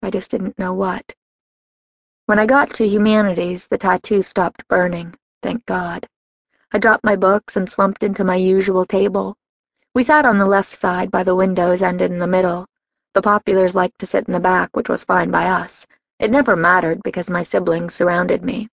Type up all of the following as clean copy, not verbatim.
I just didn't know what. When I got to humanities, the tattoo stopped burning, thank God. I dropped my books and slumped into my usual table. We sat on the left side by the windows and in the middle. The populars liked to sit in the back, which was fine by us. It never mattered because my siblings surrounded me.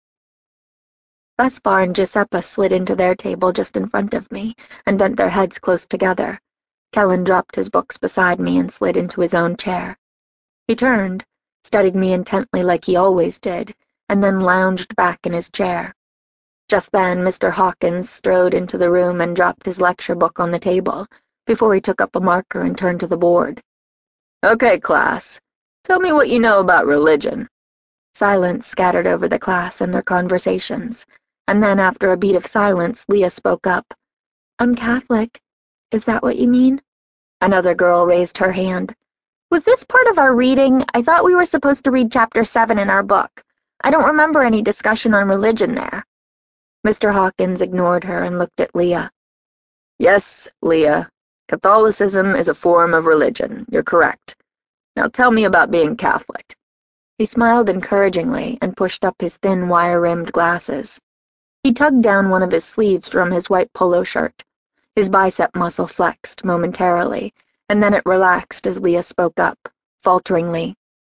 Vespar and Giuseppa slid into their table just in front of me and bent their heads close together. Kellen dropped his books beside me and slid into his own chair. He turned, studied me intently like he always did, and then lounged back in his chair. Just then, Mr. Hawkins strode into the room and dropped his lecture book on the table, before he took up a marker and turned to the board. "Okay, class, tell me what you know about religion." Silence scattered over the class and their conversations, and then, after a beat of silence, Leah spoke up. "I'm Catholic. Is that what you mean?" Another girl raised her hand. "Was this part of our reading? I thought we were supposed to read chapter 7 in our book. I don't remember any discussion on religion there." Mr. Hawkins ignored her and looked at Leah. "Yes, Leah, Catholicism is a form of religion. You're correct. Now tell me about being Catholic." He smiled encouragingly and pushed up his thin wire-rimmed glasses. He tugged down one of his sleeves from his white polo shirt. His bicep muscle flexed momentarily, and then it relaxed as Leah spoke up, falteringly.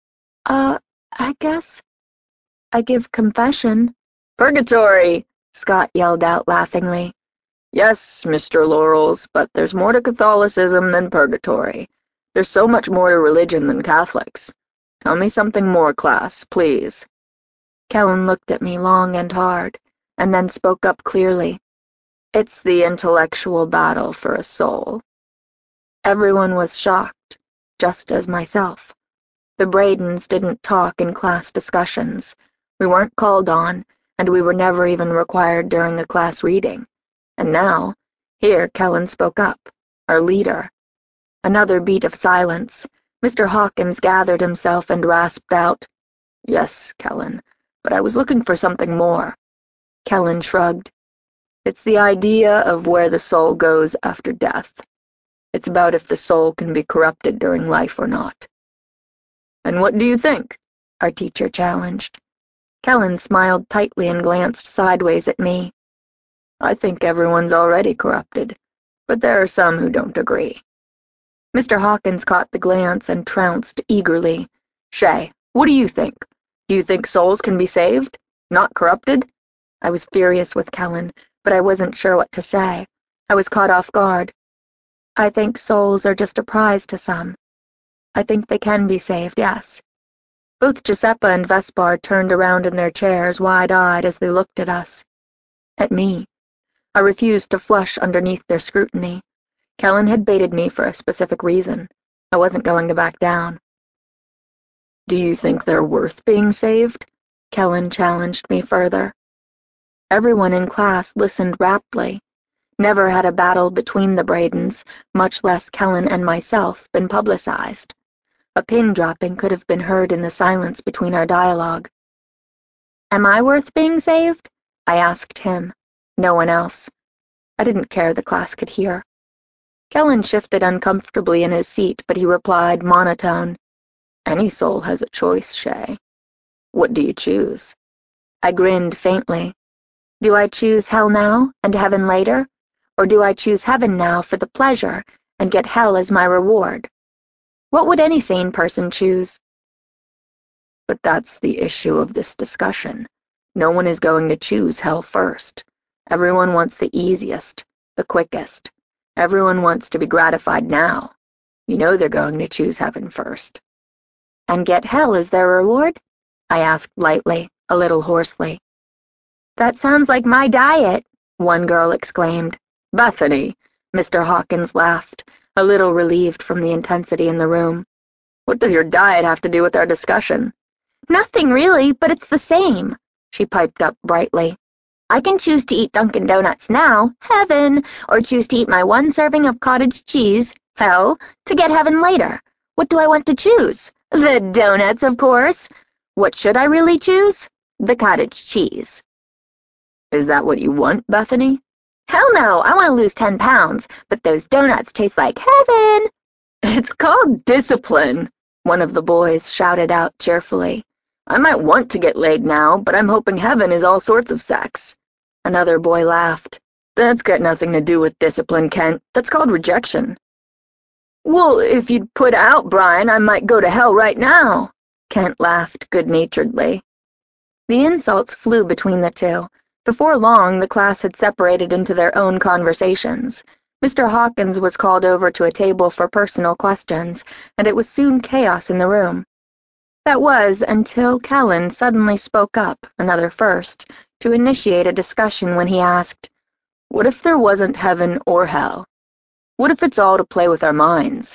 I guess I give confession." "Purgatory!" Scott yelled out laughingly. "Yes, Mr. Laurels, but there's more to Catholicism than purgatory. There's so much more to religion than Catholics. Tell me something more, class, please." Kellen looked at me long and hard, and then spoke up clearly. "It's the intellectual battle for a soul." Everyone was shocked, just as myself. The Bradens didn't talk in class discussions. We weren't called on, and we were never even required during a class reading. And now, here Kellen spoke up, our leader. Another beat of silence. Mr. Hawkins gathered himself and rasped out, "Yes, Kellen, but I was looking for something more." Kellen shrugged. "It's the idea of where the soul goes after death. It's about if the soul can be corrupted during life or not." "And what do you think?" our teacher challenged. Kellen smiled tightly and glanced sideways at me. "I think everyone's already corrupted, but there are some who don't agree." Mr. Hawkins caught the glance and trounced eagerly. "Shay, what do you think? Do you think souls can be saved? Not corrupted?" I was furious with Kellen, but I wasn't sure what to say. I was caught off guard. "I think souls are just a prize to some. I think they can be saved, yes." Both Giuseppa and Vespar turned around in their chairs, wide-eyed, as they looked at us. At me. I refused to flush underneath their scrutiny. Kellen had baited me for a specific reason. I wasn't going to back down. "Do you think they're worth being saved?" Kellen challenged me further. Everyone in class listened raptly. Never had a battle between the Bradens, much less Kellen and myself, been publicized. A pin dropping could have been heard in the silence between our dialogue. "Am I worth being saved?" I asked him. No one else. I didn't care the class could hear. Kellen shifted uncomfortably in his seat, but he replied, monotone, "Any soul has a choice, Shay. What do you choose?" I grinned faintly. Do I choose hell now and heaven later? Or do I choose heaven now for the pleasure and get hell as my reward? What would any sane person choose? But that's the issue of this discussion. No one is going to choose hell first. Everyone wants the easiest, the quickest. Everyone wants to be gratified now. You know they're going to choose heaven first. And get hell as their reward? I asked lightly, a little hoarsely. That sounds like my diet, one girl exclaimed. Bethany, Mr. Hawkins laughed, a little relieved from the intensity in the room. What does your diet have to do with our discussion? Nothing really, but it's the same, she piped up brightly. I can choose to eat Dunkin' Donuts now, heaven, or choose to eat my one serving of cottage cheese, hell, to get heaven later. What do I want to choose? The donuts, of course. What should I really choose? The cottage cheese. Is that what you want, Bethany? Hell no, I want to lose 10 pounds, but those donuts taste like heaven. It's called discipline, One of the boys shouted out cheerfully. I might want to get laid now, but I'm hoping heaven is all sorts of sex. Another boy laughed. That's got nothing to do with discipline, Kent. That's called rejection. Well, if you'd put out Brian, I might go to hell right now. Kent laughed good-naturedly. The insults flew between the two. Before long, the class had separated into their own conversations. Mr. Hawkins was called over to a table for personal questions, and it was soon chaos in the room. That was until Kellen suddenly spoke up, another first, to initiate a discussion when he asked, "What if there wasn't heaven or hell? What if it's all to play with our minds?"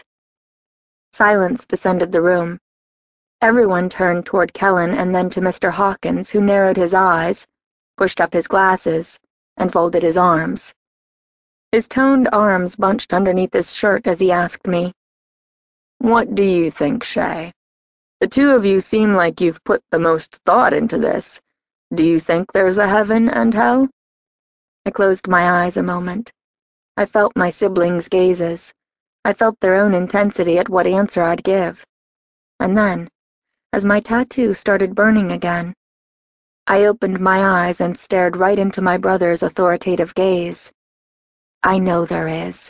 Silence descended the room. Everyone turned toward Kellen and then to Mr. Hawkins, who narrowed his eyes, pushed up his glasses, and folded his arms. His toned arms bunched underneath his shirt as he asked me, "What do you think, Shay? The two of you seem like you've put the most thought into this. Do you think there's a heaven and hell?" I closed my eyes a moment. I felt my siblings' gazes. I felt their own intensity at what answer I'd give. And then, as my tattoo started burning again, I opened my eyes and stared right into my brother's authoritative gaze. "I know there is."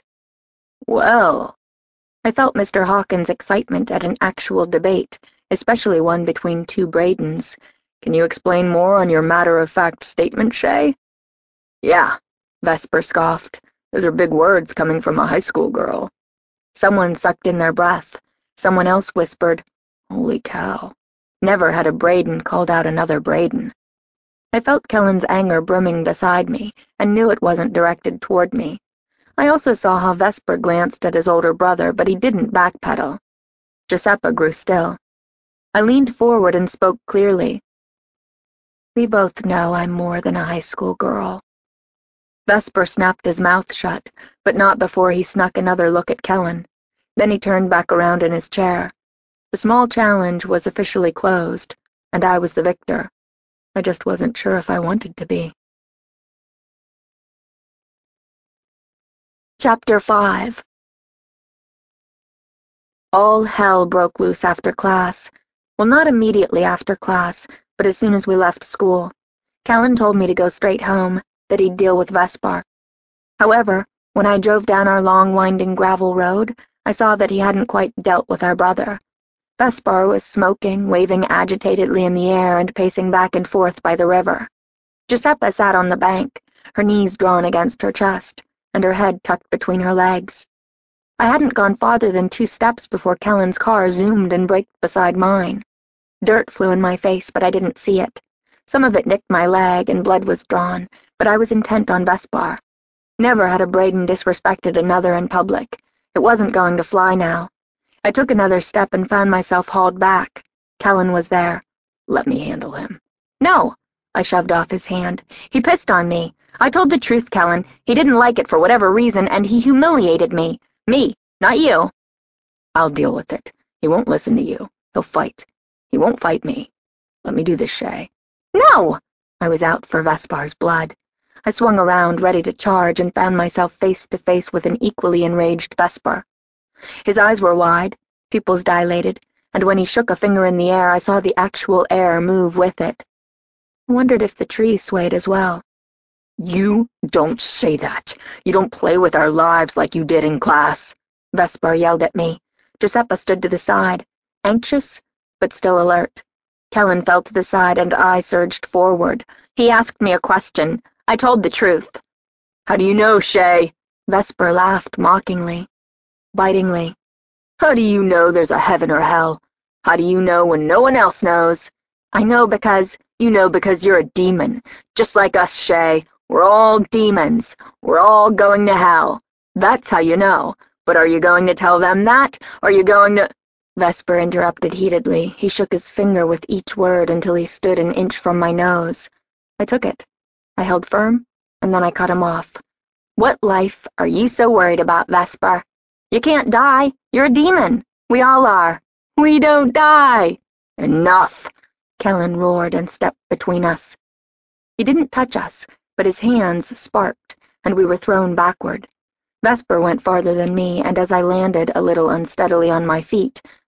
"Well," I felt Mr. Hawkins' excitement at an actual debate, especially one between two Bradens. "Can you explain more on your matter-of-fact statement, Shay?" "Yeah," Vesper scoffed. "Those are big words coming from a high school girl." Someone sucked in their breath. Someone else whispered, "Holy cow." Never had a Braden called out another Braden. I felt Kellen's anger brimming beside me, and knew it wasn't directed toward me. I also saw how Vesper glanced at his older brother, but he didn't backpedal. Giuseppa grew still. I leaned forward and spoke clearly. "We both know I'm more than a high school girl." Vesper snapped his mouth shut, but not before he snuck another look at Kellen. Then he turned back around in his chair. The small challenge was officially closed, and I was the victor. I just wasn't sure if I wanted to be. Chapter 5. All hell broke loose after class. Well, not immediately after class, but as soon as we left school. Kellen told me to go straight home, that he'd deal with Vespar. However, when I drove down our long, winding gravel road, I saw that he hadn't quite dealt with our brother. Vespar was smoking, waving agitatedly in the air, and pacing back and forth by the river. Giuseppa sat on the bank, her knees drawn against her chest, and her head tucked between her legs. I hadn't gone farther than 2 steps before Kellen's car zoomed and braked beside mine. Dirt flew in my face, but I didn't see it. Some of it nicked my leg, and blood was drawn, but I was intent on Vespar. Never had a Braden disrespected another in public. It wasn't going to fly now. I took another step and found myself hauled back. Kellen was there. "Let me handle him." "No!" I shoved off his hand. "He pissed on me. I told the truth, Kellen. He didn't like it for whatever reason, and he humiliated me. Me, not you." "I'll deal with it. He won't listen to you. He'll fight. He won't fight me. Let me do this, Shay." "No!" I was out for Vespar's blood. I swung around, ready to charge, and found myself face to face with an equally enraged Vespar. His eyes were wide, pupils dilated, and when he shook a finger in the air, I saw the actual air move with it. I wondered if the trees swayed as well. "You don't say that. You don't play with our lives like you did in class," Vespar yelled at me. Giuseppa stood to the side, anxious, but still alert. Kellen fell to the side, and I surged forward. He asked me a question. I told the truth. "How do you know, Shay?" Vesper laughed mockingly, bitingly. "How do you know there's a heaven or hell? How do you know when no one else knows?" "I know because you're a demon. Just like us, Shay. We're all demons. We're all going to hell. That's how you know. But are you going to tell them that? Are you going to—" Vesper interrupted heatedly. He shook his finger with each word until he stood an inch from my nose. I took it. I held firm, and then I cut him off. "What life are you so worried about, Vesper? You can't die. You're a demon. We all are. We don't die." "Enough!" Kellen roared and stepped between us. He didn't touch us, but his hands sparked, and we were thrown backward. Vesper went farther than me, and as I landed a little unsteadily on my feet,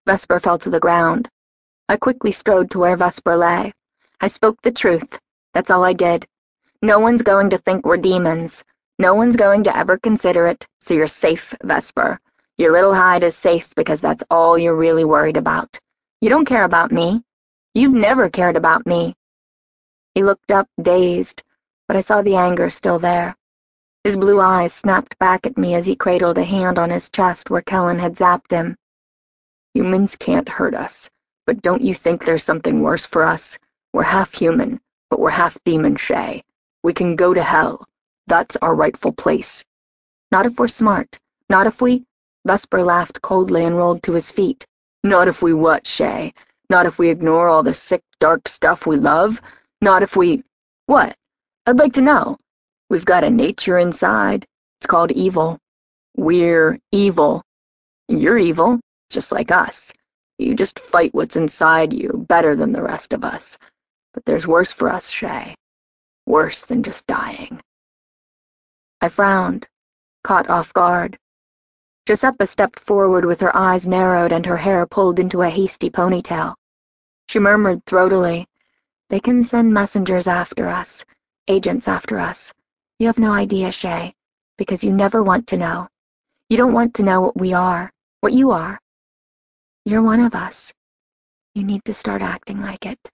Vesper fell to the ground. I quickly strode to where Vesper lay. I spoke the truth. That's all I did. No one's going to think we're demons. No one's going to ever consider it, so you're safe, Vesper. Your little hide is safe because that's all you're really worried about. You don't care about me. You've never cared about me. He looked up, dazed, but I saw the anger still there. His blue eyes snapped back at me as he cradled a hand on his chest where Kellen had zapped him. Humans can't hurt us, but don't you think there's something worse for us? We're half human, but we're half demon, Shay. We can go to hell. That's our rightful place. Not if we're smart. Not if we— Vesper laughed coldly and rolled to his feet. Not if we what, Shay? Not if we ignore all the sick, dark stuff we love? Not if we— What? I'd like to know. We've got a nature inside. It's called evil. We're evil. You're evil, just like us. You just fight what's inside you better than the rest of us. But there's worse for us, Shay. Worse than just dying. I frowned, caught off guard. Giuseppa stepped forward with her eyes narrowed and her hair pulled into a hasty ponytail. She murmured throatily, "They can send messengers after us, agents after us. You have no idea, Shay, because you never want to know. You don't want to know what we are, what you are. You're one of us. You need to start acting like it."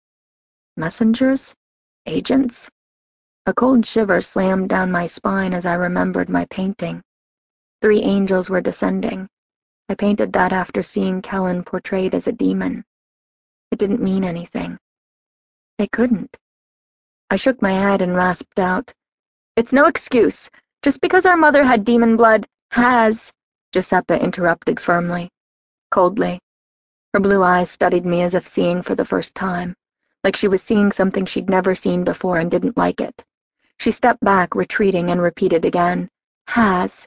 Messengers? Agents? A cold shiver slammed down my spine as I remembered my painting. 3 angels were descending. I painted that after seeing Kellen portrayed as a demon. It didn't mean anything. They couldn't. I shook my head and rasped out, "It's no excuse. Just because our mother had demon blood has—" Giuseppa interrupted firmly, coldly. Her blue eyes studied me as if seeing for the first time, like she was seeing something she'd never seen before and didn't like it. She stepped back, retreating, and repeated again, "Has."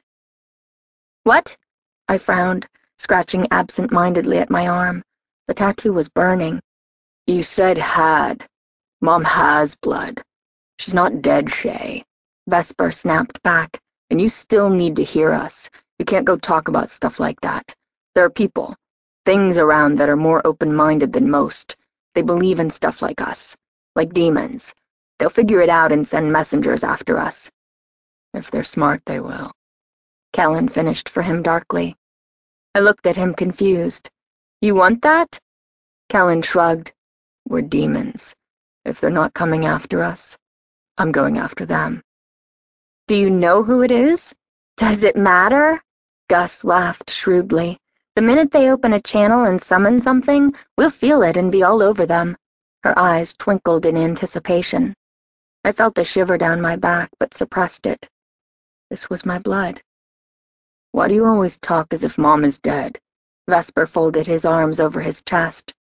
"What?" I frowned, scratching absent-mindedly at my arm. The tattoo was burning. "You said had. Mom has blood. She's not dead, Shay." Vesper snapped back, "And you still need to hear us. You can't go talk about stuff like that. There are people, things around that are more open-minded than most. They believe in stuff like us, like demons. They'll figure it out and send messengers after us. If they're smart, they will." Kellen finished for him darkly. I looked at him confused. "You want that?" Kellen shrugged. "We're demons. If they're not coming after us, I'm going after them." "Do you know who it is? Does it matter?" Gus laughed shrewdly. "The minute they open a channel and summon something, we'll feel it and be all over them." Her eyes twinkled in anticipation. I felt a shiver down my back, but suppressed it. This was my blood. "Why do you always talk as if Mom is dead?" Vesper folded his arms over his chest.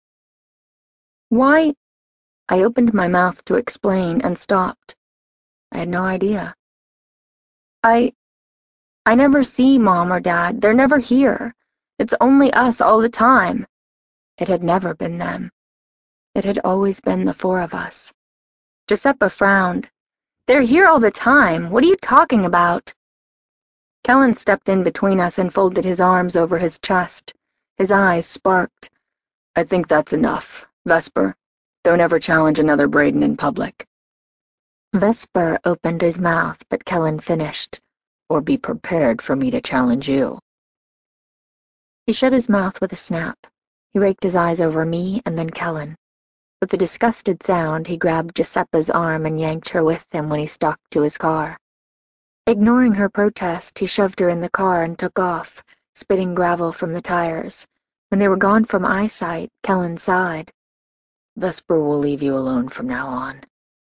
"Why—" I opened my mouth to explain and stopped. I had no idea. I never see Mom or Dad. They're never here. It's only us all the time." It had never been them. It had always been the 4 of us. Giuseppa frowned. "They're here all the time. What are you talking about?" Kellen stepped in between us and folded his arms over his chest. His eyes sparked. "I think that's enough. Vesper, don't ever challenge another Braden in public." Vesper opened his mouth, but Kellen finished. "Or be prepared for me to challenge you." He shut his mouth with a snap. He raked his eyes over me and then Kellen. With a disgusted sound, he grabbed Giuseppa's arm and yanked her with him when he stalked to his car. Ignoring her protest, he shoved her in the car and took off, spitting gravel from the tires. When they were gone from eyesight, Kellen sighed. "Vesper will leave you alone from now on."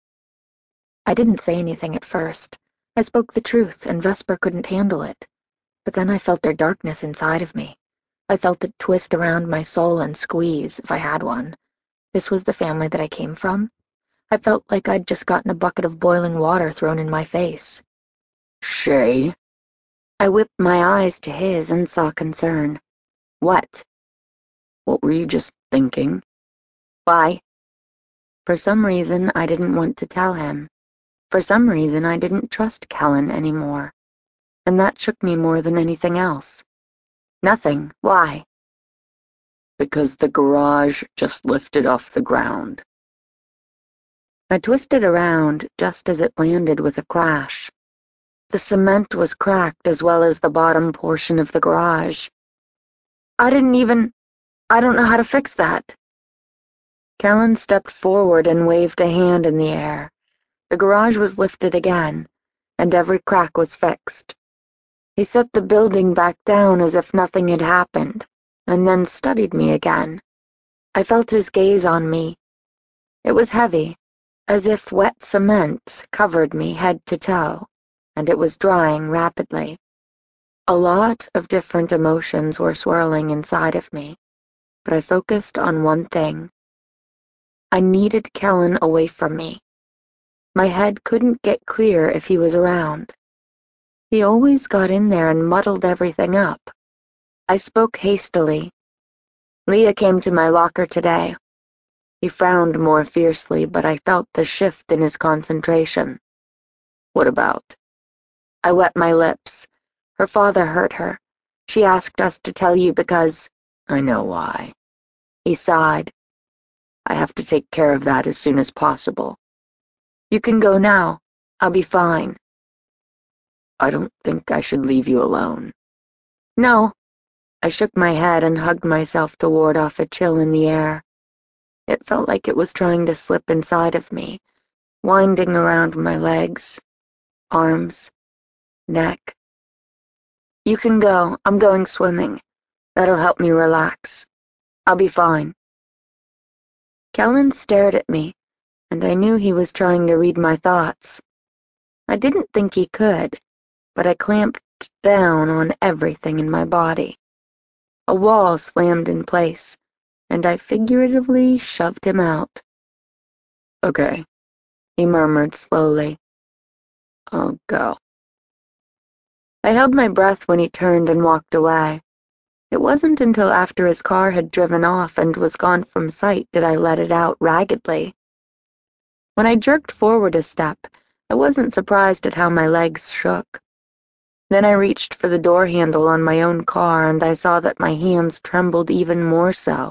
I didn't say anything at first. I spoke the truth, and Vesper couldn't handle it. But then I felt their darkness inside of me. I felt it twist around my soul and squeeze, if I had one. This was the family that I came from. I felt like I'd just gotten a bucket of boiling water thrown in my face. "Shay?" I whipped my eyes to his and saw concern. "What?" "What were you just thinking?" "Why?" For some reason, I didn't want to tell him. For some reason, I didn't trust Kellen anymore. And that shook me more than anything else. "Nothing. Why?" Because the garage just lifted off the ground. I twisted around just as it landed with a crash. The cement was cracked as well as the bottom portion of the garage. I don't know how to fix that. Kellen stepped forward and waved a hand in the air. The garage was lifted again, and every crack was fixed. He set the building back down as if nothing had happened, and then studied me again. I felt his gaze on me. It was heavy, as if wet cement covered me head to toe, and it was drying rapidly. A lot of different emotions were swirling inside of me, but I focused on one thing. I needed Kellen away from me. My head couldn't get clear if he was around. He always got in there and muddled everything up. I spoke hastily. Leah came to my locker today. He frowned more fiercely, but I felt the shift in his concentration. What about? I wet my lips. Her father hurt her. She asked us to tell you because— I know why. He sighed. I have to take care of that as soon as possible. You can go now. I'll be fine. I don't think I should leave you alone. No. I shook my head and hugged myself to ward off a chill in the air. It felt like it was trying to slip inside of me, winding around my legs, arms, neck. You can go. I'm going swimming. That'll help me relax. I'll be fine. Kellen stared at me, and I knew he was trying to read my thoughts. I didn't think he could, but I clamped down on everything in my body. A wall slammed in place, and I figuratively shoved him out. Okay, he murmured slowly. I'll go. I held my breath when he turned and walked away. It wasn't until after his car had driven off and was gone from sight did I let it out raggedly. When I jerked forward a step, I wasn't surprised at how my legs shook. Then I reached for the door handle on my own car, and I saw that my hands trembled even more so.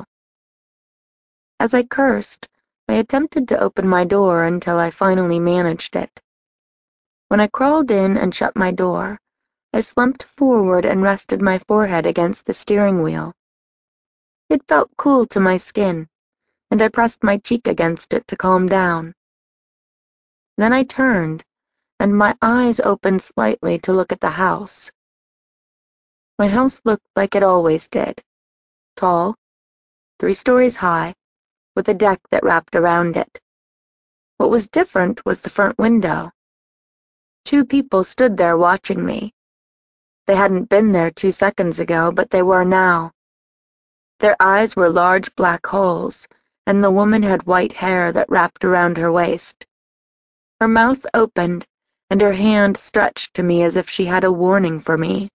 As I cursed, I attempted to open my door until I finally managed it. When I crawled in and shut my door, I slumped forward and rested my forehead against the steering wheel. It felt cool to my skin, and I pressed my cheek against it to calm down. Then I turned, and my eyes opened slightly to look at the house. My house looked like it always did. Tall, 3 stories high, with a deck that wrapped around it. What was different was the front window. 2 people stood there watching me. They hadn't been there 2 seconds ago, but they were now. Their eyes were large black holes, and the woman had white hair that wrapped around her waist. Her mouth opened, and her hand stretched to me as if she had a warning for me.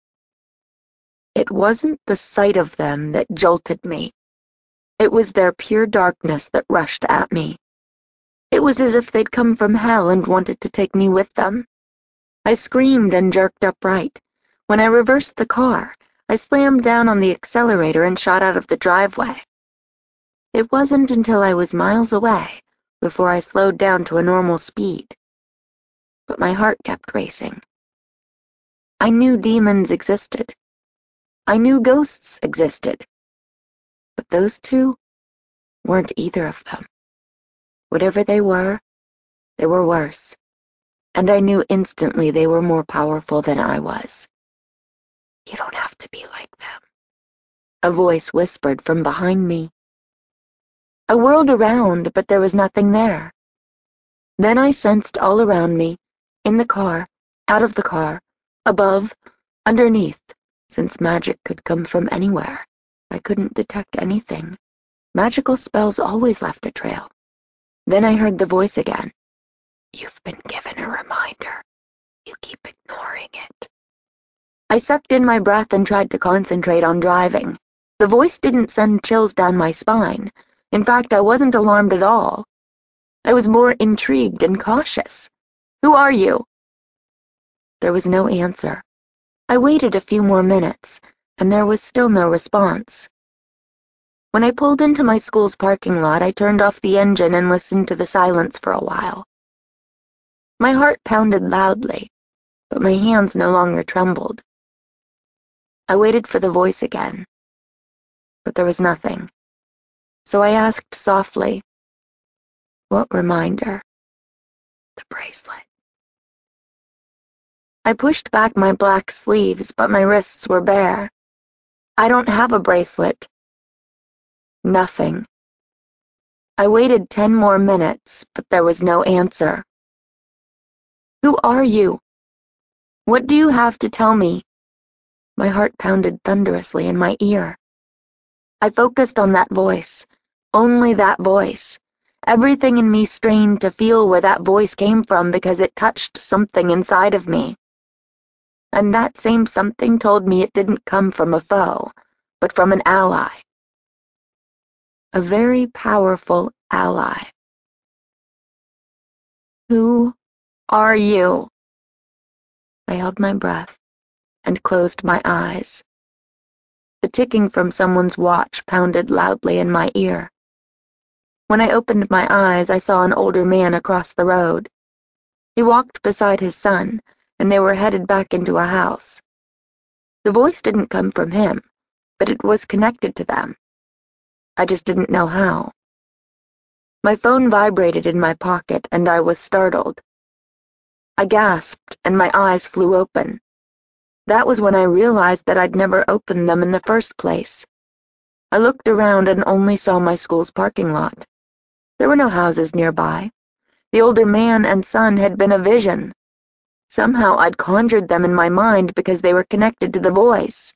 It wasn't the sight of them that jolted me. It was their pure darkness that rushed at me. It was as if they'd come from hell and wanted to take me with them. I screamed and jerked upright. When I reversed the car, I slammed down on the accelerator and shot out of the driveway. It wasn't until I was miles away before I slowed down to a normal speed. But my heart kept racing. I knew demons existed. I knew ghosts existed. But those 2 weren't either of them. Whatever they were worse. And I knew instantly they were more powerful than I was. You don't have to be like them, a voice whispered from behind me. I whirled around, but there was nothing there. Then I sensed all around me, in the car, out of the car, above, underneath. Since magic could come from anywhere, I couldn't detect anything. Magical spells always left a trail. Then I heard the voice again. You've been given a reminder. You keep ignoring it. I sucked in my breath and tried to concentrate on driving. The voice didn't send chills down my spine. In fact, I wasn't alarmed at all. I was more intrigued and cautious. Who are you? There was no answer. I waited a few more minutes, and there was still no response. When I pulled into my school's parking lot, I turned off the engine and listened to the silence for a while. My heart pounded loudly, but my hands no longer trembled. I waited for the voice again, but there was nothing. So I asked softly, "What reminder?" "The bracelet." I pushed back my black sleeves, but my wrists were bare. "I don't have a bracelet." Nothing. I waited 10 more minutes, but there was no answer. "Who are you? What do you have to tell me?" My heart pounded thunderously in my ear. I focused on that voice, only that voice. Everything in me strained to feel where that voice came from because it touched something inside of me. And that same something told me it didn't come from a foe, but from an ally. A very powerful ally. "Who are you?" I held my breath and closed my eyes. The ticking from someone's watch pounded loudly in my ear. When I opened my eyes, I saw an older man across the road. He walked beside his son, and they were headed back into a house. The voice didn't come from him, but it was connected to them. I just didn't know how. My phone vibrated in my pocket, and I was startled. I gasped, and my eyes flew open. That was when I realized that I'd never opened them in the first place. I looked around and only saw my school's parking lot. There were no houses nearby. The older man and son had been a vision. Somehow I'd conjured them in my mind because they were connected to the voice.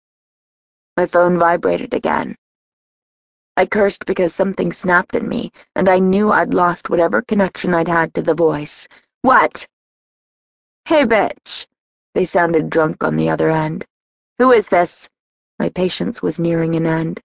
My phone vibrated again. I cursed because something snapped in me, and I knew I'd lost whatever connection I'd had to the voice. "What?" "Hey, bitch!" They sounded drunk on the other end. "Who is this?" My patience was nearing an end.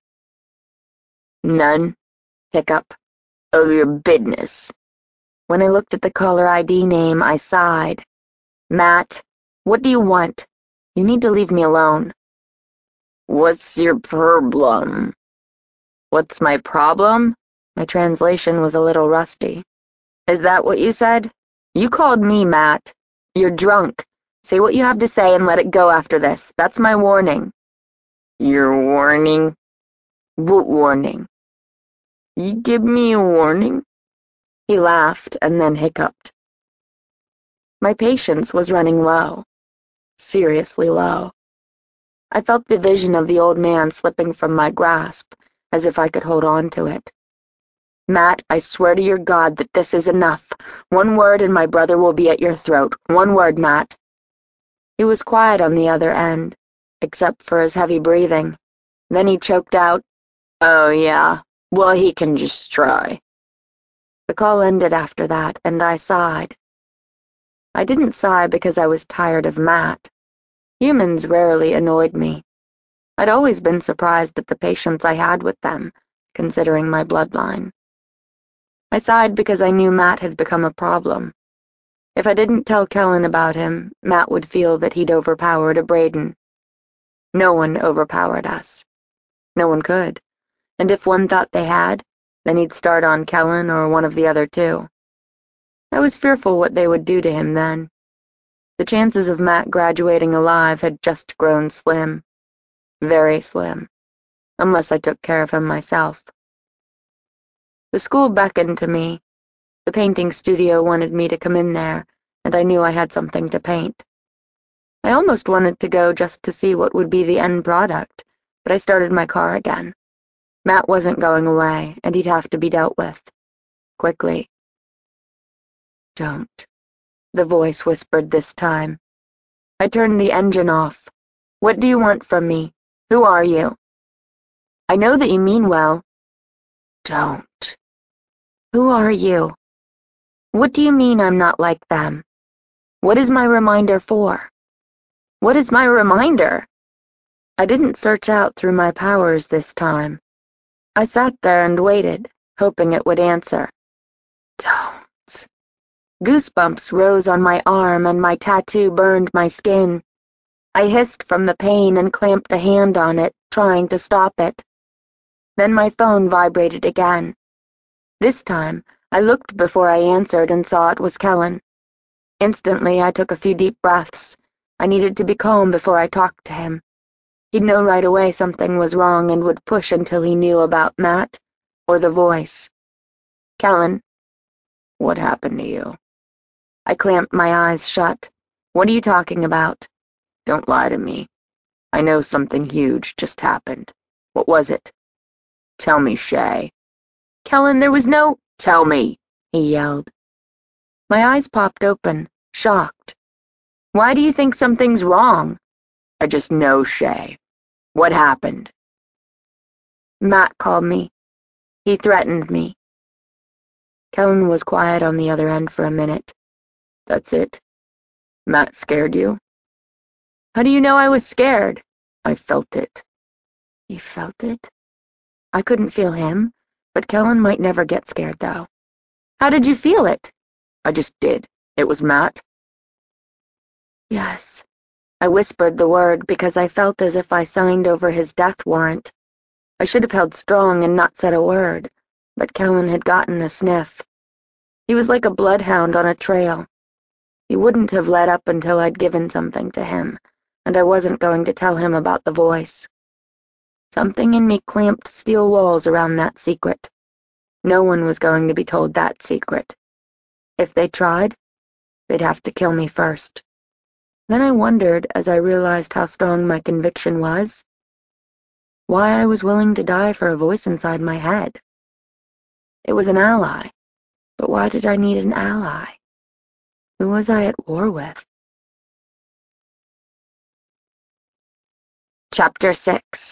"None," hiccup, "of your business." When I looked at the caller ID name, I sighed. "Matt, what do you want? You need to leave me alone." "What's your problem?" "What's my problem?" My translation was a little rusty. "Is that what you said? You called me, Matt. You're drunk. Say what you have to say and let it go after this. That's my warning." "Your warning? What warning? You give me a warning?" He laughed and then hiccuped. My patience was running low. Seriously low. I felt the vision of the old man slipping from my grasp, as if I could hold on to it. "Matt, I swear to your God that this is enough. One word and my brother will be at your throat. One word, Matt." He was quiet on the other end, except for his heavy breathing. Then he choked out, "Oh, yeah, well, he can just try." The call ended after that, and I sighed. I didn't sigh because I was tired of Matt. Humans rarely annoyed me. I'd always been surprised at the patience I had with them, considering my bloodline. I sighed because I knew Matt had become a problem. If I didn't tell Kellen about him, Matt would feel that he'd overpowered a Braden. No one overpowered us. No one could. And if one thought they had, then he'd start on Kellen or one of the other two. I was fearful what they would do to him then. The chances of Matt graduating alive had just grown slim. Very slim. Unless I took care of him myself. The school beckoned to me. The painting studio wanted me to come in there, and I knew I had something to paint. I almost wanted to go just to see what would be the end product, but I started my car again. Matt wasn't going away, and he'd have to be dealt with. Quickly. "Don't," the voice whispered this time. I turned the engine off. "What do you want from me? Who are you?" "I know that you mean well." "Don't." "Who are you? What do you mean I'm not like them? What is my reminder for? What is my reminder?" I didn't search out through my powers this time. I sat there and waited, hoping it would answer. "Don't." Goosebumps rose on my arm and my tattoo burned my skin. I hissed from the pain and clamped a hand on it, trying to stop it. Then my phone vibrated again. This time, I looked before I answered and saw it was Kellen. Instantly, I took a few deep breaths. I needed to be calm before I talked to him. He'd know right away something was wrong and would push until he knew about Matt or the voice. Kellen. What happened to you? I clamped my eyes shut. What are you talking about? Don't lie to me. I know something huge just happened. What was it? Tell me, Shay. Kellen, there was no— Tell me, he yelled. My eyes popped open, shocked. Why do you think something's wrong? I just know, Shay. What happened? Matt called me. He threatened me. Kellen was quiet on the other end for a minute. That's it? Matt scared you? How do you know I was scared? I felt it. You felt it? I couldn't feel him, but Kellen might never get scared, though. How did you feel it? I just did. It was Matt? Yes. I whispered the word because I felt as if I signed over his death warrant. I should have held strong and not said a word, but Kellen had gotten a sniff. He was like a bloodhound on a trail. He wouldn't have let up until I'd given something to him, and I wasn't going to tell him about the voice. Something in me clamped steel walls around that secret. No one was going to be told that secret. If they tried, they'd have to kill me first. Then I wondered, as I realized how strong my conviction was, why I was willing to die for a voice inside my head. It was an ally, but why did I need an ally? Who was I at war with? Chapter 6.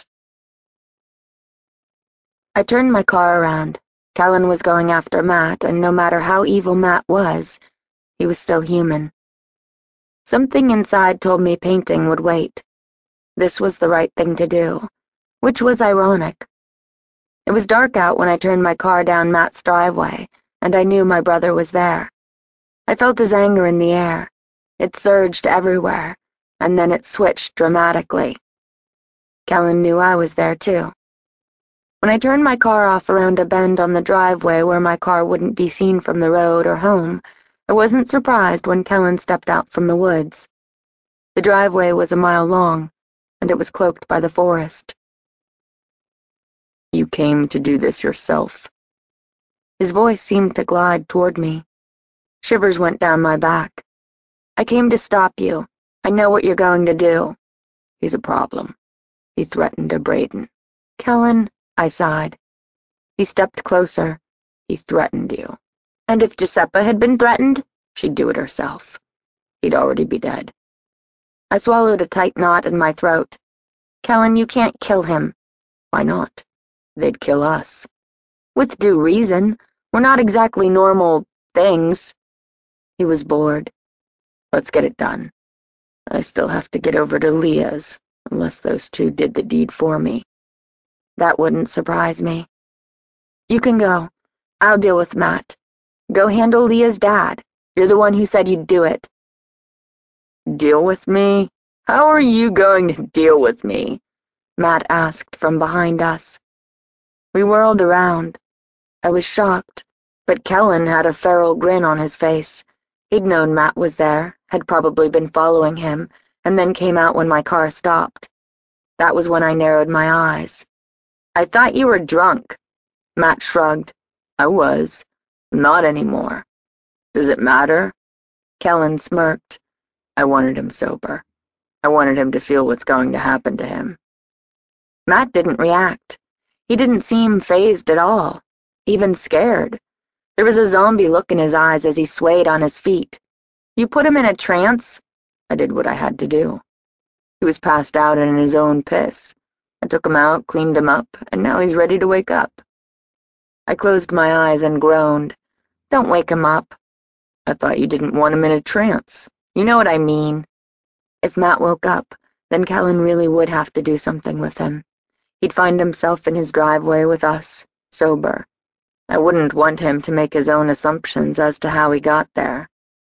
I turned my car around. Kellen was going after Matt, and no matter how evil Matt was, he was still human. Something inside told me painting would wait. This was the right thing to do, which was ironic. It was dark out when I turned my car down Matt's driveway, and I knew my brother was there. I felt his anger in the air. It surged everywhere, and then it switched dramatically. Kellen knew I was there, too. When I turned my car off around a bend on the driveway where my car wouldn't be seen from the road or home, I wasn't surprised when Kellen stepped out from the woods. The driveway was a mile long, and it was cloaked by the forest. You came to do this yourself. His voice seemed to glide toward me. Shivers went down my back. I came to stop you. I know what you're going to do. He's a problem. He threatened a Braden. Kellen, I sighed. He stepped closer. He threatened you. And if Giuseppa had been threatened? She'd do it herself. He'd already be dead. I swallowed a tight knot in my throat. Kellen, you can't kill him. Why not? They'd kill us. With due reason. We're not exactly normal things. He was bored. Let's get it done. I still have to get over to Leah's, unless those two did the deed for me. That wouldn't surprise me. You can go. I'll deal with Matt. Go handle Leah's dad. You're the one who said you'd do it. Deal with me? How are you going to deal with me? Matt asked from behind us. We whirled around. I was shocked, but Kellen had a feral grin on his face. He'd known Matt was there, had probably been following him, and then came out when my car stopped. That was when I narrowed my eyes. I thought you were drunk. Matt shrugged. I was. Not anymore. Does it matter? Kellen smirked. I wanted him sober. I wanted him to feel what's going to happen to him. Matt didn't react. He didn't seem fazed at all, even scared. There was a zombie look in his eyes as he swayed on his feet. You put him in a trance? I did what I had to do. He was passed out in his own piss. I took him out, cleaned him up, and now he's ready to wake up. I closed my eyes and groaned. Don't wake him up. I thought you didn't want him in a trance. You know what I mean. If Matt woke up, then Kellen really would have to do something with him. He'd find himself in his driveway with us, sober. I wouldn't want him to make his own assumptions as to how he got there.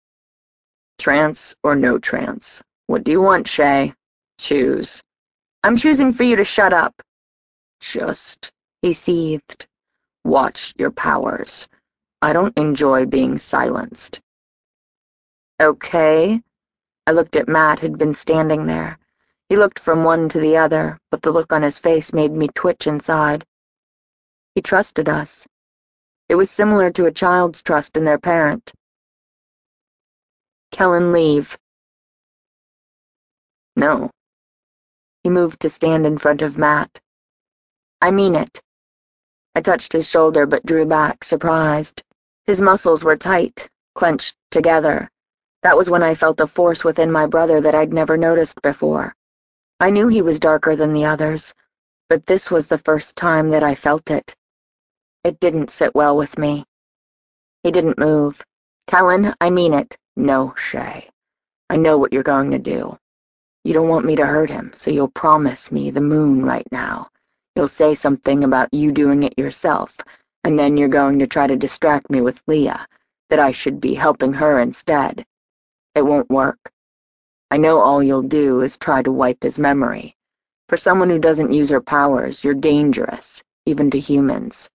Trance or no trance? What do you want, Shay? Choose. I'm choosing for you to shut up. Just He seethed. Watch your powers. I don't enjoy being silenced. Okay. I looked at Matt, who'd been standing there. He looked from one to the other, but the look on his face made me twitch inside. He trusted us. It was similar to a child's trust in their parent. Kellen, leave. No. He moved to stand in front of Matt. I mean it. I touched his shoulder but drew back, surprised. His muscles were tight, clenched together. That was when I felt a force within my brother that I'd never noticed before. I knew he was darker than the others, but this was the first time that I felt it. It didn't sit well with me. He didn't move. Kellen, I mean it. No, Shay. I know what you're going to do. You don't want me to hurt him, so you'll promise me the moon right now. You'll say something about you doing it yourself, and then you're going to try to distract me with Leah, that I should be helping her instead. It won't work. I know all you'll do is try to wipe his memory. For someone who doesn't use her powers, you're dangerous, even to humans.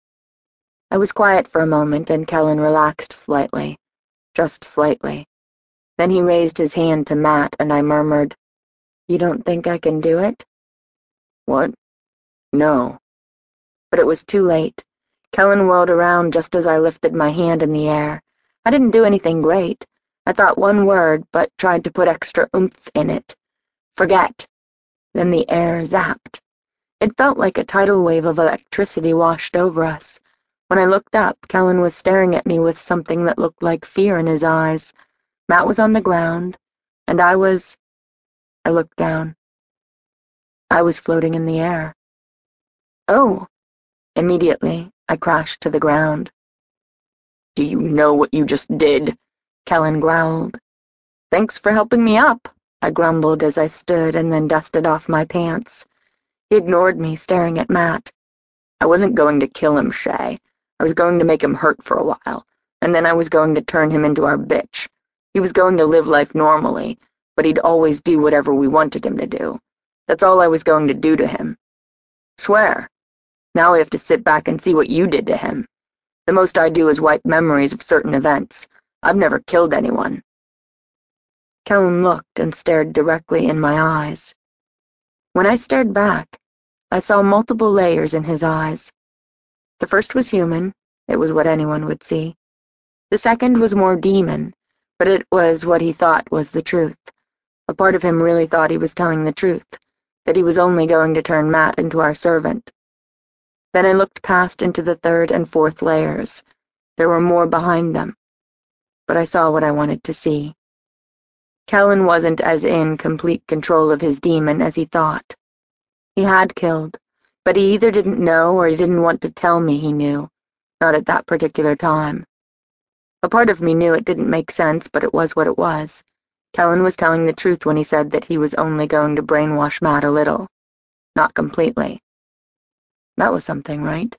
I was quiet for a moment, and Kellen relaxed slightly, just slightly. Then he raised his hand to Matt, and I murmured, You don't think I can do it? What? No. But it was too late. Kellen whirled around just as I lifted my hand in the air. I didn't do anything great. I thought one word, but tried to put extra oomph in it. Forget. Then the air zapped. It felt like a tidal wave of electricity washed over us. When I looked up, Kellen was staring at me with something that looked like fear in his eyes. Matt was on the ground, and I looked down. I was floating in the air. Oh! Immediately, I crashed to the ground. Do you know what you just did? Kellen growled. Thanks for helping me up, I grumbled as I stood and then dusted off my pants. He ignored me, staring at Matt. I wasn't going to kill him, Shay. I was going to make him hurt for a while, and then I was going to turn him into our bitch. He was going to live life normally, but he'd always do whatever we wanted him to do. That's all I was going to do to him. Swear. Now I have to sit back and see what you did to him. The most I do is wipe memories of certain events. I've never killed anyone. Kellen looked and stared directly in my eyes. When I stared back, I saw multiple layers in his eyes. The first was human. It was what anyone would see. The second was more demon, but it was what he thought was the truth. A part of him really thought he was telling the truth, that he was only going to turn Matt into our servant. Then I looked past into the third and fourth layers. There were more behind them, but I saw what I wanted to see. Kellen wasn't as in complete control of his demon as he thought. He had killed, but he either didn't know or he didn't want to tell me he knew, not at that particular time. A part of me knew it didn't make sense, but it was what it was. Kellen was telling the truth when he said that he was only going to brainwash Matt a little, not completely. That was something, right?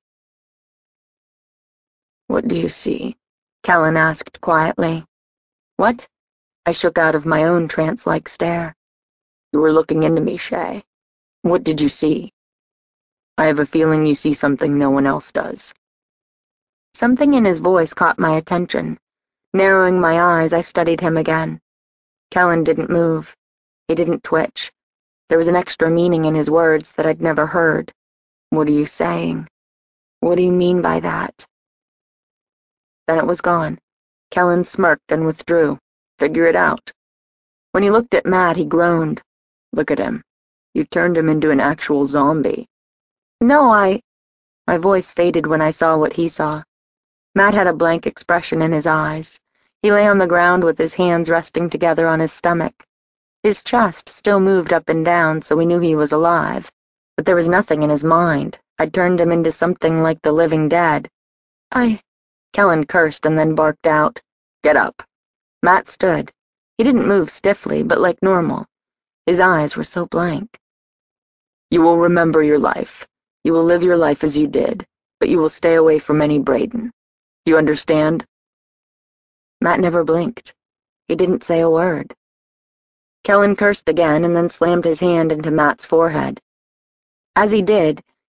What do you see? Kellen asked quietly. What? I shook out of my own trance-like stare. You were looking into me, Shay. What did you see? I have a feeling you see something no one else does. Something in his voice caught my attention. Narrowing my eyes, I studied him again. Kellen didn't move. He didn't twitch. There was an extra meaning in his words that I'd never heard. What are you saying? What do you mean by that? Then it was gone. Kellen smirked and withdrew. Figure it out. When he looked at Matt, he groaned. Look at him. You turned him into an actual zombie. No, My voice faded when I saw what he saw. Matt had a blank expression in his eyes. He lay on the ground with his hands resting together on his stomach. His chest still moved up and down, so we knew he was alive. But there was nothing in his mind. I'd turned him into something like the living dead. Kellen cursed and then barked out. Get up. Matt stood. He didn't move stiffly, but like normal. His eyes were so blank. You will remember your life. You will live your life as you did, but you will stay away from any Braden. Do you understand? Matt never blinked. He didn't say a word. Kellen cursed again and then slammed his hand into Matt's forehead. As he did,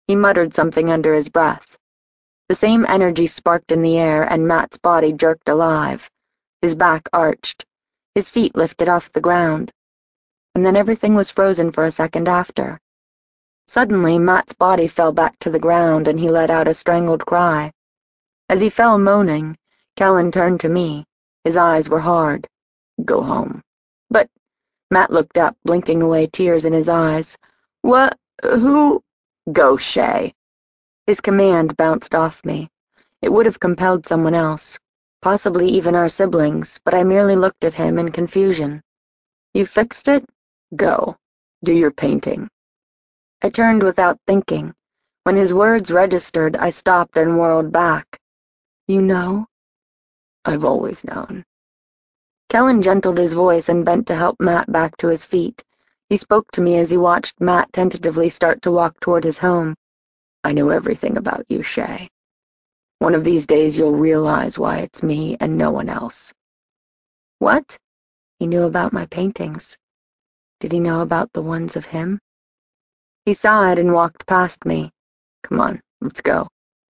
He muttered something under his breath. The same energy sparked in the air, and Matt's body jerked alive. His back arched. His feet lifted off the ground. And then everything was frozen for a second after. Suddenly, Matt's body fell back to the ground, and he let out a strangled cry. As he fell moaning, Kellen turned to me. His eyes were hard. "Go home." "But—" Matt looked up, blinking away tears in his eyes. "What? Who—" "Go, Shay." His command bounced off me. It would have compelled someone else, possibly even our siblings, but I merely looked at him in confusion. "You fixed it? Go. Do your painting." I turned without thinking. When his words registered, I stopped and whirled back. "You know?" "I've always known." Kellen gentled his voice and bent to help Matt back to his feet. He spoke to me as he watched Matt tentatively start to walk toward his home. "I know everything about you, Shay. One of these days you'll realize why it's me and no one else." "What?" He knew about my paintings. Did he know about the ones of him? He sighed and walked past me. "Come on, let's go."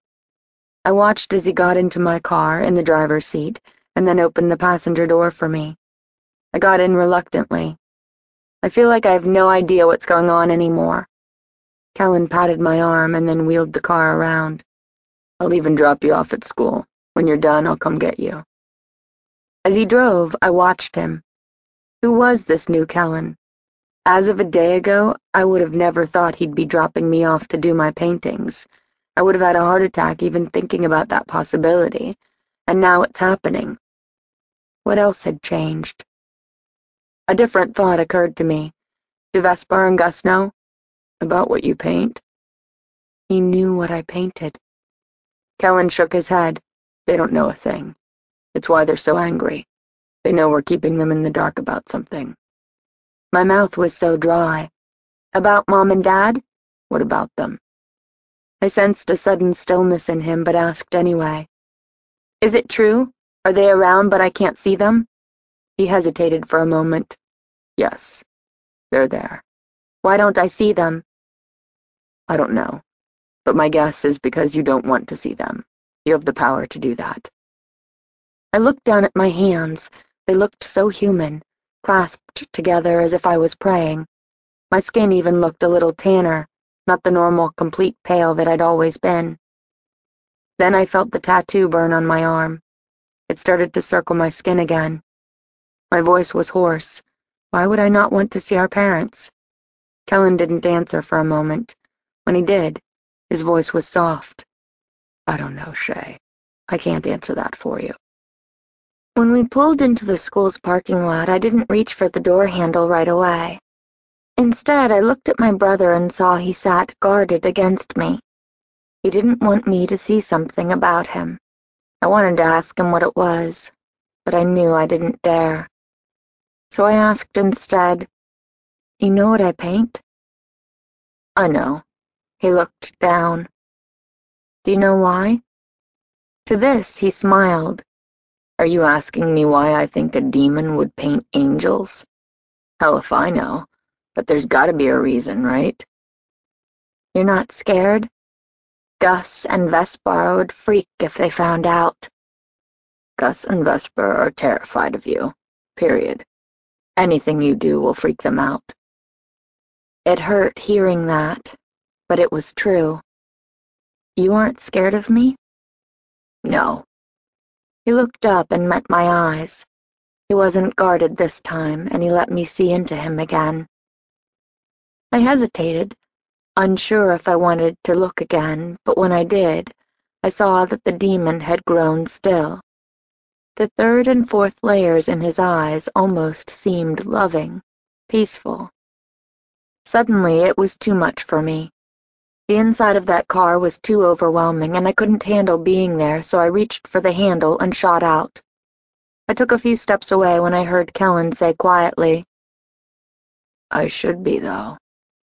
I watched as he got into my car in the driver's seat and then opened the passenger door for me. I got in reluctantly. "I feel like I have no idea what's going on anymore." Kellen patted my arm and then wheeled the car around. "I'll even drop you off at school. When you're done, I'll come get you." As he drove, I watched him. Who was this new Kellen? As of a day ago, I would have never thought he'd be dropping me off to do my paintings. I would have had a heart attack even thinking about that possibility. And now it's happening. What else had changed? A different thought occurred to me. Do Vespar and Gus know? About what you paint? He knew what I painted. Kellen shook his head. They don't know a thing. It's why they're so angry. They know we're keeping them in the dark about something. My mouth was so dry. About Mom and Dad? What about them? I sensed a sudden stillness in him, but asked anyway. Is it true? Are they around, but I can't see them? He hesitated for a moment. Yes, they're there. Why don't I see them? I don't know, but my guess is because you don't want to see them. You have the power to do that. I looked down at my hands. They looked so human, clasped together as if I was praying. My skin even looked a little tanner, not the normal, complete pale that I'd always been. Then I felt the tattoo burn on my arm. It started to circle my skin again. My voice was hoarse. Why would I not want to see our parents? Kellen didn't answer for a moment. When he did, his voice was soft. I don't know, Shay. I can't answer that for you. When we pulled into the school's parking lot, I didn't reach for the door handle right away. Instead, I looked at my brother and saw he sat guarded against me. He didn't want me to see something about him. I wanted to ask him what it was, but I knew I didn't dare. So I asked instead, You know what I paint? I know. He looked down. Do you know why? To this, he smiled. Are you asking me why I think a demon would paint angels? Hell if I know, but there's gotta be a reason, right? You're not scared? Gus and Vespar would freak if they found out. Gus and Vesper are terrified of you. Period. Anything you do will freak them out. It hurt hearing that, but it was true. You aren't scared of me? No. He looked up and met my eyes. He wasn't guarded this time, and he let me see into him again. I hesitated, unsure if I wanted to look again, but when I did, I saw that the demon had grown still. The third and fourth layers in his eyes almost seemed loving, peaceful. Suddenly, it was too much for me. The inside of that car was too overwhelming, and I couldn't handle being there, so I reached for the handle and shot out. I took a few steps away when I heard Kellen say quietly, I should be, though.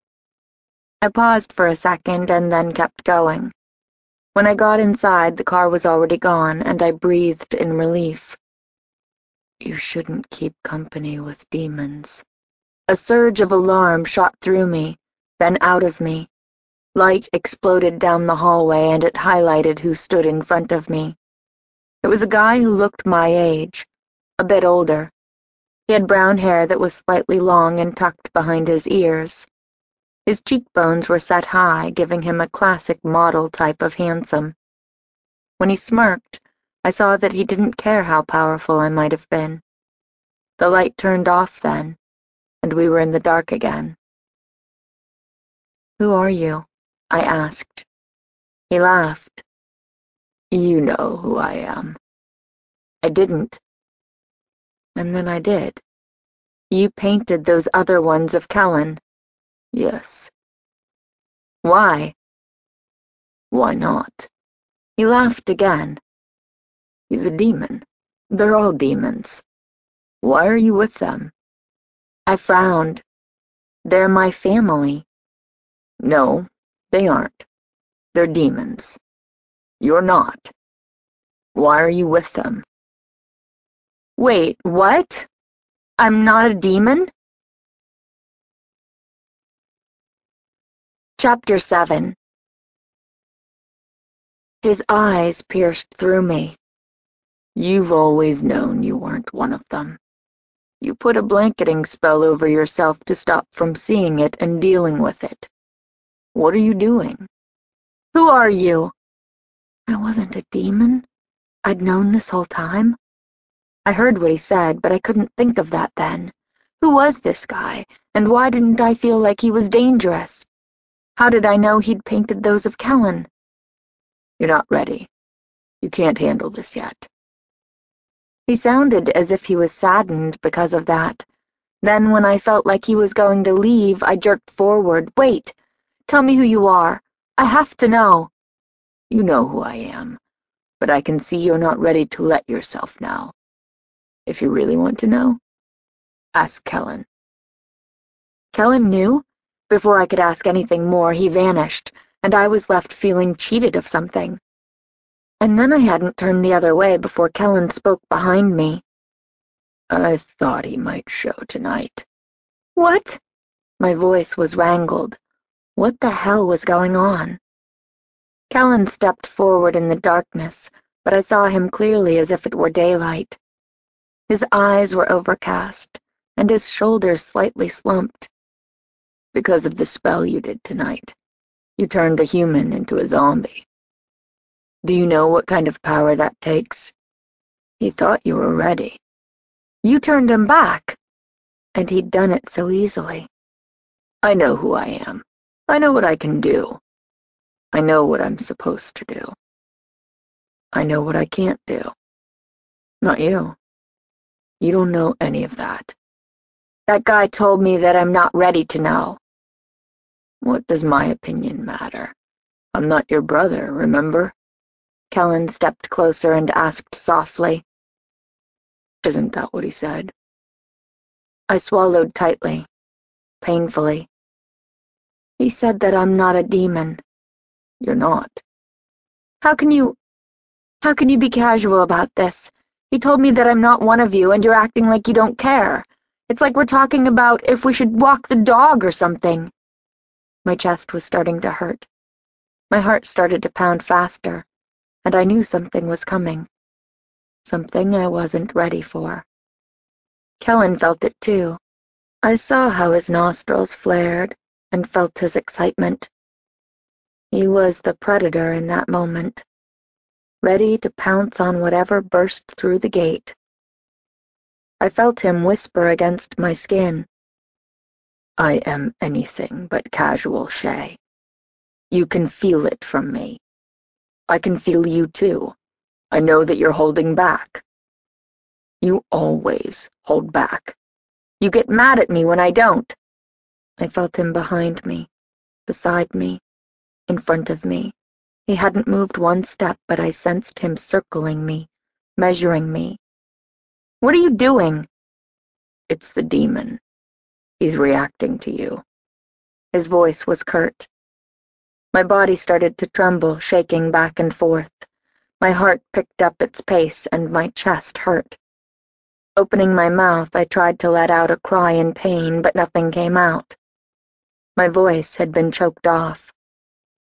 I paused for a second and then kept going. When I got inside, the car was already gone, and I breathed in relief. You shouldn't keep company with demons. A surge of alarm shot through me, then out of me. Light exploded down the hallway and it highlighted who stood in front of me. It was a guy who looked my age, a bit older. He had brown hair that was slightly long and tucked behind his ears. His cheekbones were set high, giving him a classic model type of handsome. When he smirked, I saw that he didn't care how powerful I might have been. The light turned off then, and we were in the dark again. "Who are you?" I asked. He laughed. "You know who I am." I didn't. And then I did. "You painted those other ones of Kellen." "Yes." "Why?" "Why not?" He laughed again. "He's a demon. They're all demons. Why are you with them?" I frowned. "They're my family." "No, they aren't. They're demons. You're not. Why are you with them?" "Wait, what? I'm not a demon?" Chapter 7. His eyes pierced through me. "You've always known you weren't one of them. You put a blanketing spell over yourself to stop from seeing it and dealing with it. What are you doing?" "Who are you?" I wasn't a demon. I'd known this whole time. I heard what he said, but I couldn't think of that then. Who was this guy, and why didn't I feel like he was dangerous? How did I know he'd painted those of Kellen? "You're not ready. You can't handle this yet." He sounded as if he was saddened because of that. Then, when I felt like he was going to leave, I jerked forward. "Wait! Tell me who you are. I have to know." "You know who I am, but I can see you're not ready to let yourself know. If you really want to know, ask Kellen." Kellen knew? Before I could ask anything more, he vanished, and I was left feeling cheated of something. And then I hadn't turned the other way before Kellen spoke behind me. "I thought he might show tonight." "What?" My voice was wrangled. What the hell was going on? Kellen stepped forward in the darkness, but I saw him clearly as if it were daylight. His eyes were overcast, and his shoulders slightly slumped. "Because of the spell you did tonight. You turned a human into a zombie. Do you know what kind of power that takes? He thought you were ready." "You turned him back." And he'd done it so easily. "I know who I am. I know what I can do. I know what I'm supposed to do. I know what I can't do. Not you. You don't know any of that. That guy told me that I'm not ready to know." "What does my opinion matter? I'm not your brother, remember?" Kellen stepped closer and asked softly. "Isn't that what he said?" I swallowed tightly, painfully. "He said that I'm not a demon." "You're not." How can you be casual about this? He told me that I'm not one of you, and you're acting like you don't care. It's like we're talking about if we should walk the dog or something." My chest was starting to hurt. My heart started to pound faster, and I knew something was coming. Something I wasn't ready for. Kellen felt it too. I saw how his nostrils flared and felt his excitement. He was the predator in that moment, ready to pounce on whatever burst through the gate. I felt him whisper against my skin. "I am anything but casual, Shay. You can feel it from me. I can feel you too. I know that you're holding back. You always hold back. You get mad at me when I don't." I felt him behind me, beside me, in front of me. He hadn't moved one step, but I sensed him circling me, measuring me. "What are you doing?" "It's the demon. He's reacting to you." His voice was curt. My body started to tremble, shaking back and forth. My heart picked up its pace, and my chest hurt. Opening my mouth, I tried to let out a cry in pain, but nothing came out. My voice had been choked off.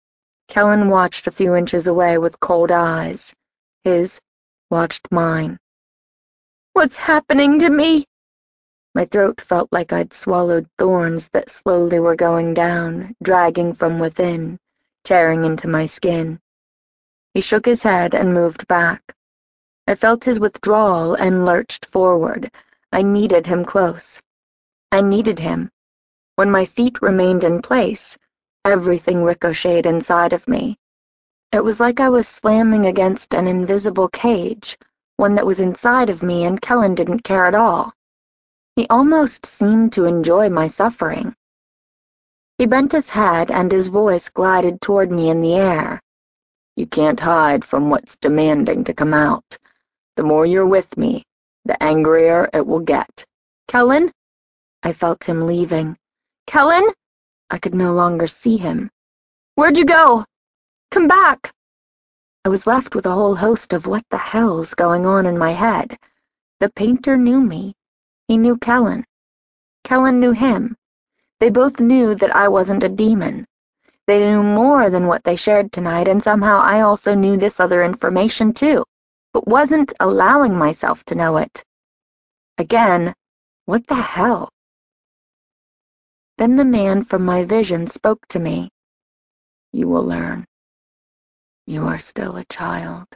Kellen watched a few inches away with cold eyes. His watched mine. What's happening to me? My throat felt like I'd swallowed thorns that slowly were going down, dragging from within, tearing into my skin. He shook his head and moved back. I felt his withdrawal and lurched forward. I needed him close. I needed him. When my feet remained in place, everything ricocheted inside of me. It was like I was slamming against an invisible cage, one that was inside of me, and Kellen didn't care at all. He almost seemed to enjoy my suffering. He bent his head and his voice glided toward me in the air. You can't hide from what's demanding to come out. The more you're with me, the angrier it will get. Kellen? I felt him leaving. Kellen? I could no longer see him. Where'd you go? Come back! I was left with a whole host of what the hell's going on in my head. The painter knew me. He knew Kellen. Kellen knew him. They both knew that I wasn't a demon. They knew more than what they shared tonight, and somehow I also knew this other information too, but wasn't allowing myself to know it. Again, what the hell? Then the man from my vision spoke to me. You will learn. You are still a child.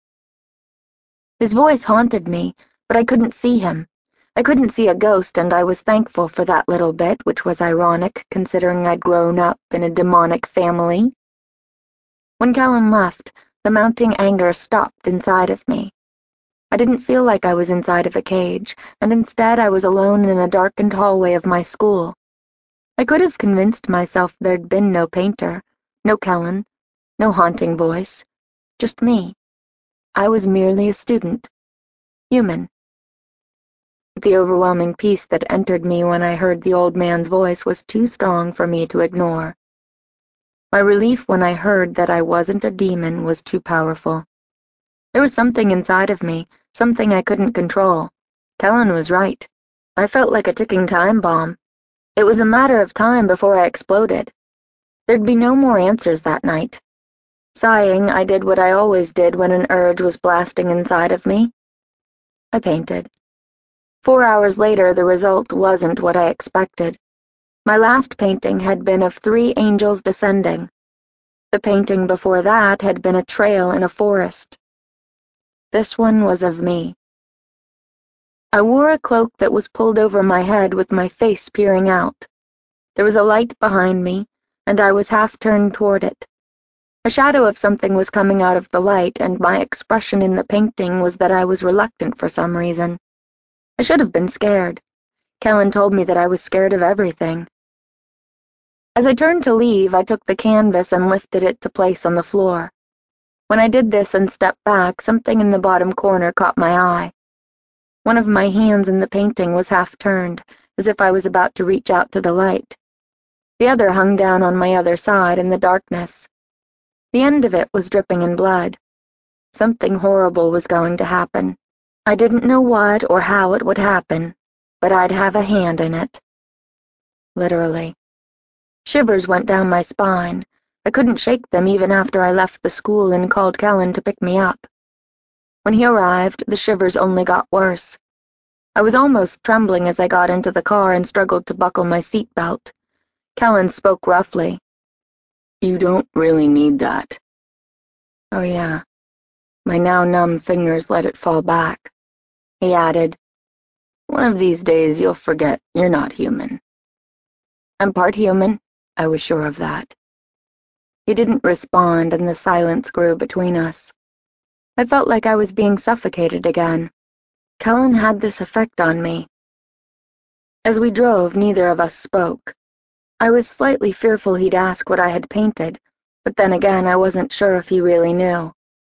His voice haunted me, but I couldn't see him. I couldn't see a ghost, and I was thankful for that little bit, which was ironic, considering I'd grown up in a demonic family. When Kellen left, the mounting anger stopped inside of me. I didn't feel like I was inside of a cage, and instead I was alone in a darkened hallway of my school. I could have convinced myself there'd been no painter, no Kellen, no haunting voice, just me. I was merely a student, human. The overwhelming peace that entered me when I heard the old man's voice was too strong for me to ignore. My relief when I heard that I wasn't a demon was too powerful. There was something inside of me, something I couldn't control. Kellen was right. I felt like a ticking time bomb. It was a matter of time before I exploded. There'd be no more answers that night. Sighing, I did what I always did when an urge was blasting inside of me. I painted. 4 hours later, the result wasn't what I expected. My last painting had been of 3 angels descending. The painting before that had been a trail in a forest. This one was of me. I wore a cloak that was pulled over my head with my face peering out. There was a light behind me, and I was half turned toward it. A shadow of something was coming out of the light, and my expression in the painting was that I was reluctant for some reason. I should have been scared. Kellen told me that I was scared of everything. As I turned to leave, I took the canvas and lifted it to place on the floor. When I did this and stepped back, something in the bottom corner caught my eye. One of my hands in the painting was half turned, as if I was about to reach out to the light. The other hung down on my other side in the darkness. The end of it was dripping in blood. Something horrible was going to happen. I didn't know what or how it would happen, but I'd have a hand in it. Literally. Shivers went down my spine. I couldn't shake them even after I left the school and called Kellen to pick me up. When he arrived, the shivers only got worse. I was almost trembling as I got into the car and struggled to buckle my seatbelt. Kellen spoke roughly. You don't really need that. Oh yeah. My now numb fingers let it fall back. He added, One of these days you'll forget you're not human. I'm part human, I was sure of that. He didn't respond, and the silence grew between us. I felt like I was being suffocated again. Kellen had this effect on me. As we drove, neither of us spoke. I was slightly fearful he'd ask what I had painted, but then again I wasn't sure if he really knew.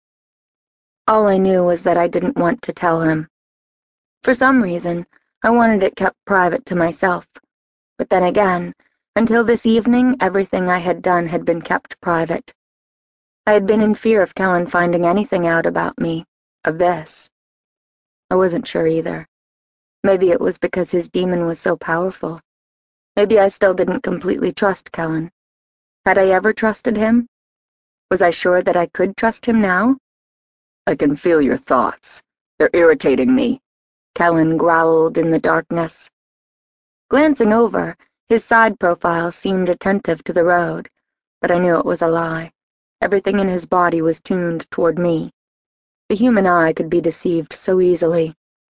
All I knew was that I didn't want to tell him. For some reason, I wanted it kept private to myself, but then again, until this evening, everything I had done had been kept private. I had been in fear of Kellen finding anything out about me, of this. I wasn't sure either. Maybe it was because his demon was so powerful. Maybe I still didn't completely trust Kellen. Had I ever trusted him? Was I sure that I could trust him now? I can feel your thoughts. They're irritating me, Kellen growled in the darkness. Glancing over, his side profile seemed attentive to the road, but I knew it was a lie. Everything in his body was tuned toward me. The human eye could be deceived so easily.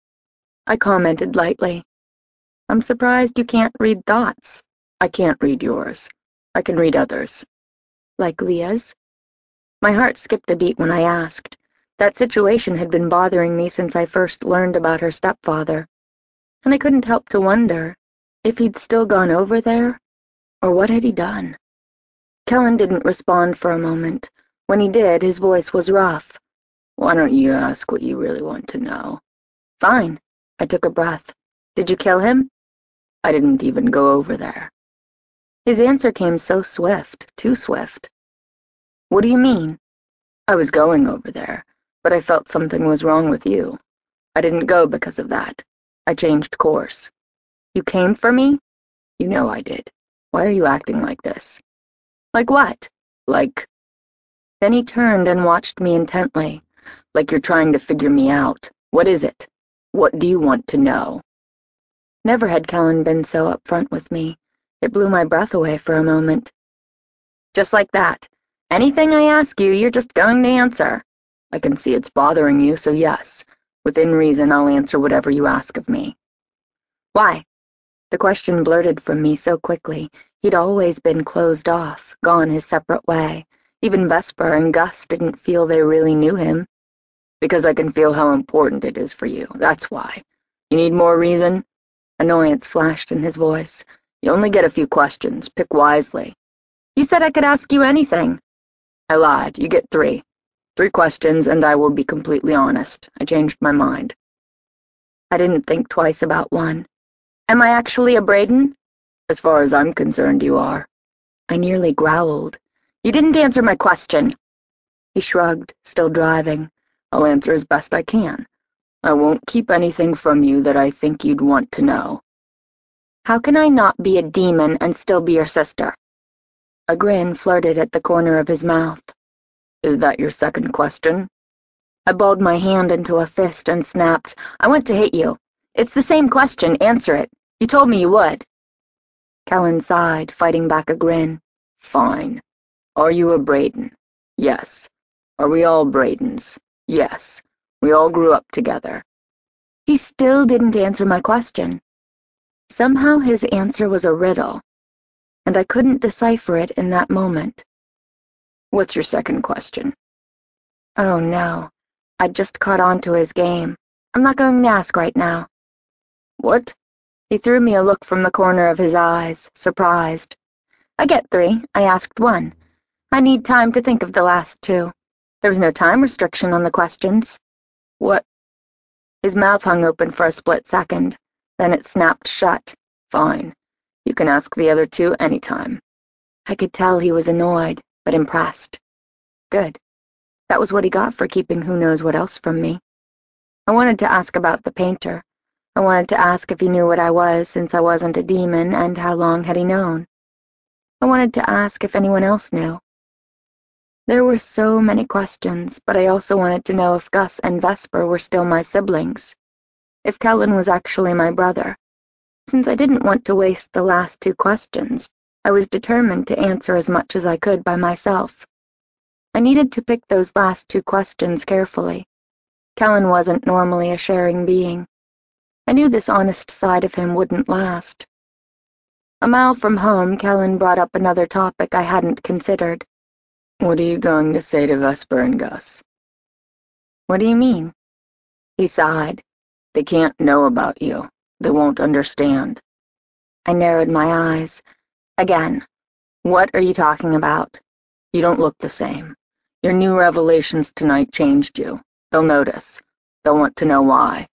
I commented lightly. I'm surprised you can't read thoughts. I can't read yours. I can read others. Like Leah's? My heart skipped a beat when I asked. That situation had been bothering me since I first learned about her stepfather, and I couldn't help to wonder if he'd still gone over there, or what had he done? Kellen didn't respond for a moment. When he did, his voice was rough. Why don't you ask what you really want to know? Fine. I took a breath. Did you kill him? I didn't even go over there. His answer came so swift, too swift. What do you mean? I was going over there, but I felt something was wrong with you. I didn't go because of that. I changed course. You came for me? You know I did. Why are you acting like this? Like what? Like... Then he turned and watched me intently. Like you're trying to figure me out. What is it? What do you want to know? Never had Kellen been so upfront with me. It blew my breath away for a moment. Just like that. Anything I ask you, you're just going to answer. I can see it's bothering you, so yes. Within reason, I'll answer whatever you ask of me. Why? The question blurted from me so quickly. He'd always been closed off, gone his separate way. Even Vesper and Gus didn't feel they really knew him. Because I can feel how important it is for you, that's why. You need more reason? Annoyance flashed in his voice. You only get a few questions. Pick wisely. You said I could ask you anything. I lied. You get 3. 3 questions, and I will be completely honest. I changed my mind. I didn't think twice about one. Am I actually a Braden? As far as I'm concerned, you are. I nearly growled. You didn't answer my question. He shrugged, still driving. I'll answer as best I can. I won't keep anything from you that I think you'd want to know. How can I not be a demon and still be your sister? A grin flirted at the corner of his mouth. Is that your second question? I balled my hand into a fist and snapped, I want to hit you. It's the same question, answer it. You told me you would. Kellen sighed, fighting back a grin. Fine. Are you a Braden? Yes. Are we all Bradens? Yes. We all grew up together. He still didn't answer my question. Somehow his answer was a riddle, and I couldn't decipher it in that moment. What's your second question? Oh, no. I'd just caught on to his game. I'm not going to ask right now. What? He threw me a look from the corner of his eyes, surprised. I get 3. I asked 1. I need time to think of the last 2. There was no time restriction on the questions. What? His mouth hung open for a split second. Then it snapped shut. Fine. You can ask the other 2 anytime. I could tell he was annoyed, but impressed. Good. That was what he got for keeping who knows what else from me. I wanted to ask about the painter. I wanted to ask if he knew what I was since I wasn't a demon, and how long had he known. I wanted to ask if anyone else knew. There were so many questions, but I also wanted to know if Gus and Vesper were still my siblings. If Kellen was actually my brother. Since I didn't want to waste the last 2 questions, I was determined to answer as much as I could by myself. I needed to pick those last 2 questions carefully. Kellen wasn't normally a sharing being. I knew this honest side of him wouldn't last. A mile from home, Kellen brought up another topic I hadn't considered. What are you going to say to Vesper and Gus? What do you mean? He sighed. They can't know about you. They won't understand. I narrowed my eyes. Again, what are you talking about? You don't look the same. Your new revelations tonight changed you. They'll notice. They'll want to know why.